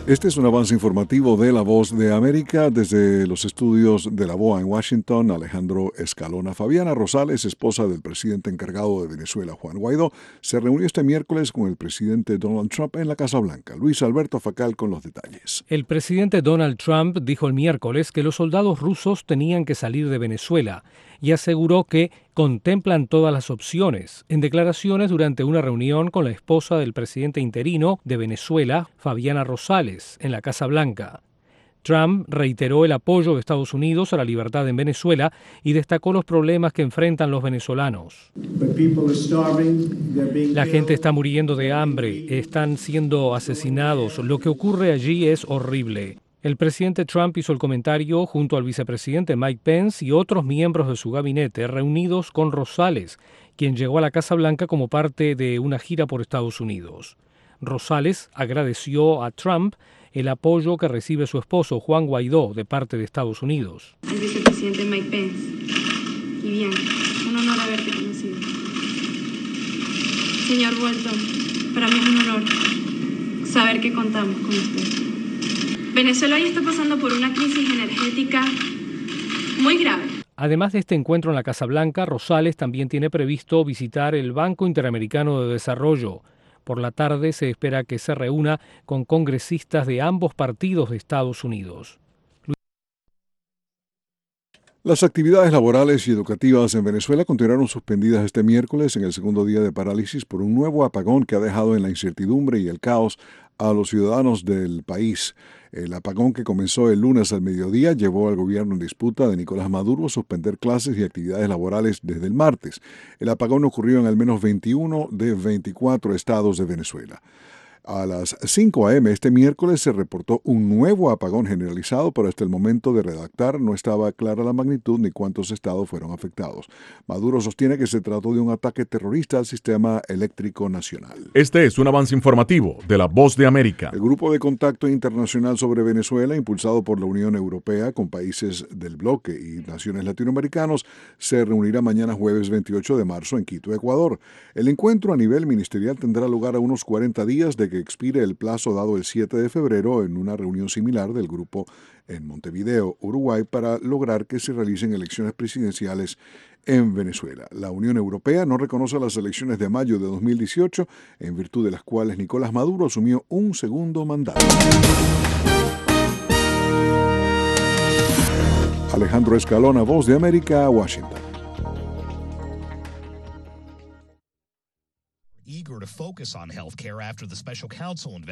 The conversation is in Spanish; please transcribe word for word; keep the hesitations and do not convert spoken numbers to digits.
Este es un avance informativo de La Voz de América desde los estudios de La Voz en Washington. Alejandro Escalona. Fabiana Rosales, esposa del presidente encargado de Venezuela, Juan Guaidó, se reunió este miércoles con el presidente Donald Trump en la Casa Blanca. Luis Alberto Facal con los detalles. El presidente Donald Trump dijo el miércoles que los soldados rusos tenían que salir de Venezuela y aseguró que contemplan todas las opciones, en declaraciones durante una reunión con la esposa del presidente interino de Venezuela, Fabiana Rosales, en la Casa Blanca. Trump reiteró el apoyo de Estados Unidos a la libertad en Venezuela y destacó los problemas que enfrentan los venezolanos. La gente está muriendo de hambre, están siendo asesinados, lo que ocurre allí es horrible. El presidente Trump hizo el comentario junto al vicepresidente Mike Pence y otros miembros de su gabinete reunidos con Rosales, quien llegó a la Casa Blanca como parte de una gira por Estados Unidos. Rosales agradeció a Trump el apoyo que recibe su esposo Juan Guaidó de parte de Estados Unidos. Al vicepresidente Mike Pence. Y bien, un honor haberte conocido. Señor Bolton, para mí es un honor saber que contamos con usted. Venezuela hoy está pasando por una crisis energética muy grave. Además de este encuentro en la Casa Blanca, Rosales también tiene previsto visitar el Banco Interamericano de Desarrollo. Por la tarde se espera que se reúna con congresistas de ambos partidos de Estados Unidos. Las actividades laborales y educativas en Venezuela continuaron suspendidas este miércoles en el segundo día de parálisis por un nuevo apagón que ha dejado en la incertidumbre y el caos a los ciudadanos del país. El apagón que comenzó el lunes al mediodía llevó al gobierno en disputa de Nicolás Maduro a suspender clases y actividades laborales desde el martes. El apagón ocurrió en al menos veintiuno de veinticuatro estados de Venezuela. A las cinco a eme este miércoles se reportó un nuevo apagón generalizado, pero hasta el momento de redactar no estaba clara la magnitud ni cuántos estados fueron afectados. Maduro sostiene que se trató de un ataque terrorista al sistema eléctrico nacional. Este es un avance informativo de La Voz de América. El Grupo de Contacto Internacional sobre Venezuela, impulsado por la Unión Europea con países del bloque y naciones latinoamericanos, se reunirá mañana jueves veintiocho de marzo en Quito, Ecuador. El encuentro a nivel ministerial tendrá lugar a unos cuarenta días de que expire el plazo dado el siete de febrero en una reunión similar del grupo en Montevideo, Uruguay, para lograr que se realicen elecciones presidenciales en Venezuela. La Unión Europea no reconoce las elecciones de mayo de dos mil dieciocho, en virtud de las cuales Nicolás Maduro asumió un segundo mandato. Alejandro Escalona, Voz de América, Washington. Eager to focus on healthcare after the special counsel